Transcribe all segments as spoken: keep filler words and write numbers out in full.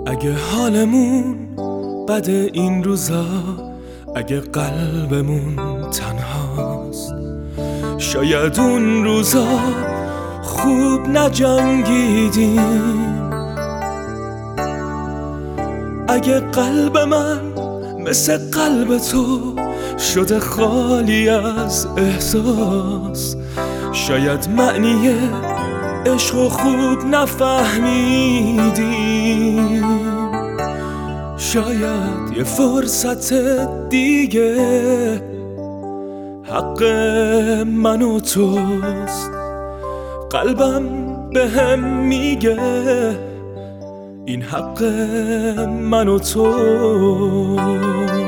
اگه حالمون بد این روزا، اگه قلبمون تنهاست، شاید اون روزا خوب نجنگیدیم. اگه قلب من مثل قلب تو شده خالی از احساس، شاید معنی عشق و خوب نفهمیدیم. شاید یه فرصت دیگه حق من و توست. قلبم به هم میگه این حق من و توست.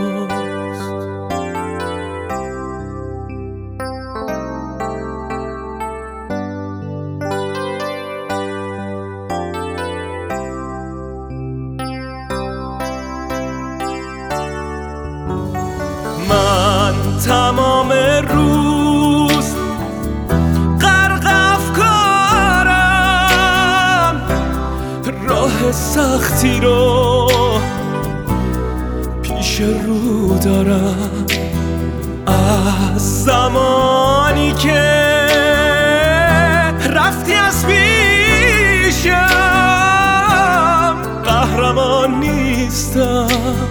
من تمام روز غرق افکارم، راه سختی رو پیش رو دارم. از زمانی که رفتی از پیشم قهرمان نیستم.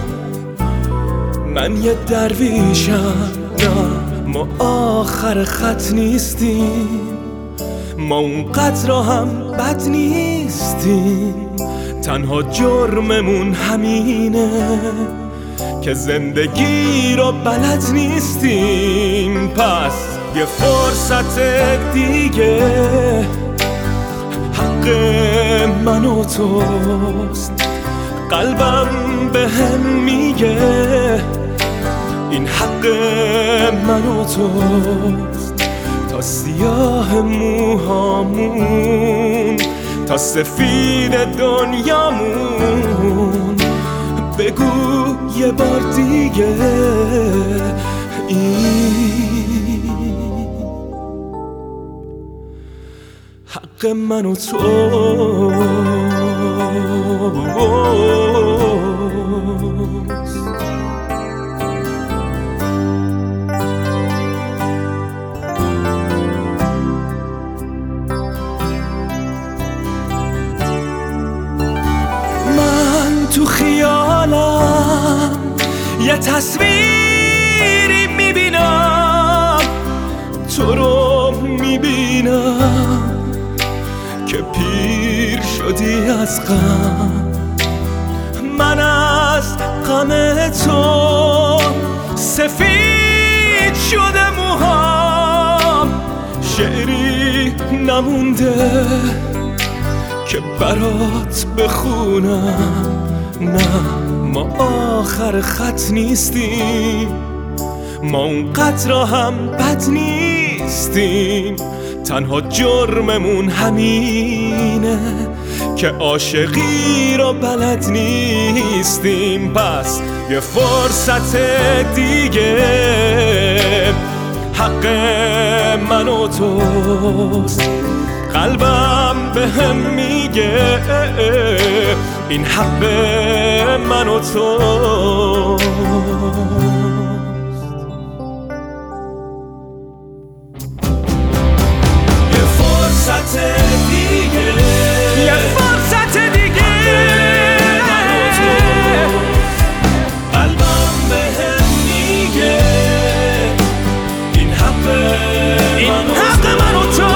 من یه درویشم، نه ما آخر خط نیستیم. ما اونقدر هم بد نیستیم، تنها جرممون همینه که زندگی رو بلد نیستیم. پس یه فرصت دیگه حق من و توست. قلبم به هم میگه این حق من و توست. تا سیاه موهامون تا سفید دنیامون بگو یه بار دیگه این حق من و توست. من تو خیالم یه تصویری میبینم، تو رو میبینم که پیر شدی از غم. من از غم تو سفید شده موهام، شعری نمونده که برات بخونم. نه ما آخر خط نیستیم، ما اونقدر هم بد نیستیم، تنها جرممون همینه که عاشقی رو بلد نیستیم. پس یه فرصت دیگه حق من و توست. قلبم به هم میگه این حق من و توست. یه فرصت دیگه، یه فرصت دیگه قلبم به هم میگه این حق من و توست.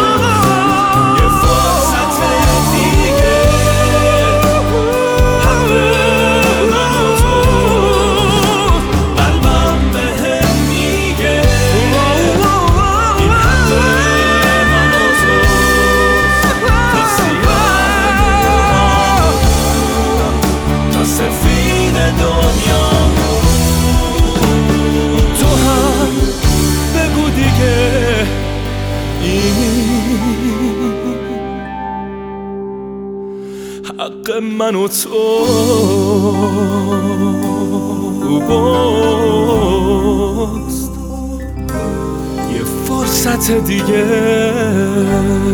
حق من و توست. یه فرصت دیگه